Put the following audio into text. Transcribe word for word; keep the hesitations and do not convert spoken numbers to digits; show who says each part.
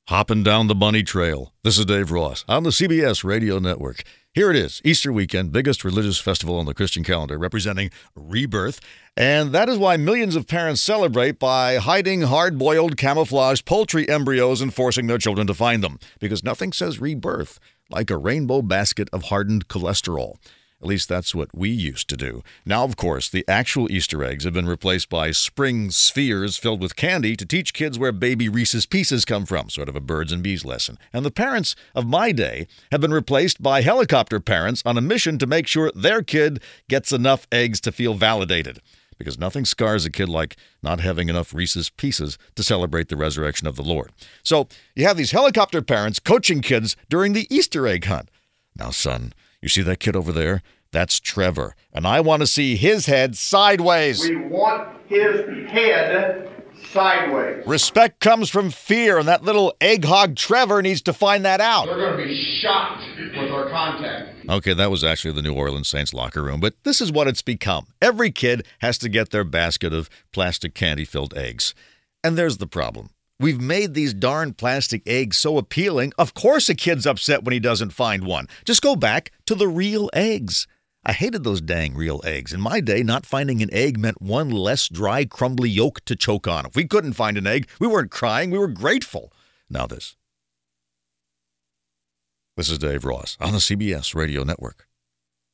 Speaker 1: Hopping down the bunny trail. This is Dave Ross on the C B S Radio Network. Here it is, Easter weekend, biggest religious festival on the Christian calendar, representing rebirth. And that is why millions of parents celebrate by hiding hard-boiled, camouflaged poultry embryos and forcing their children to find them. Because nothing says rebirth like a rainbow basket of hardened cholesterol. At least that's what we used to do. Now, of course, the actual Easter eggs have been replaced by spring spheres filled with candy to teach kids where baby Reese's Pieces come from, sort of a birds and bees lesson. And the parents of my day have been replaced by helicopter parents on a mission to make sure their kid gets enough eggs to feel validated. Because nothing scars a kid like not having enough Reese's Pieces to celebrate the resurrection of the Lord. So you have these helicopter parents coaching kids during the Easter egg hunt. Now, son, you see that kid over there? That's Trevor, and I want to see his head sideways.
Speaker 2: We want his head sideways.
Speaker 1: Respect comes from fear, and that little egg hog Trevor needs to find that out.
Speaker 2: They're going to be shocked with our contact.
Speaker 1: Okay, that was actually the New Orleans Saints locker room, but this is what it's become. Every kid has to get their basket of plastic candy-filled eggs. And there's the problem. We've made these darn plastic eggs so appealing, of course a kid's upset when he doesn't find one. Just go back to the real eggs. I hated those dang real eggs. In my day, not finding an egg meant one less dry, crumbly yolk to choke on. If we couldn't find an egg, we weren't crying, we were grateful. Now this. This is Dave Ross on the C B S Radio Network.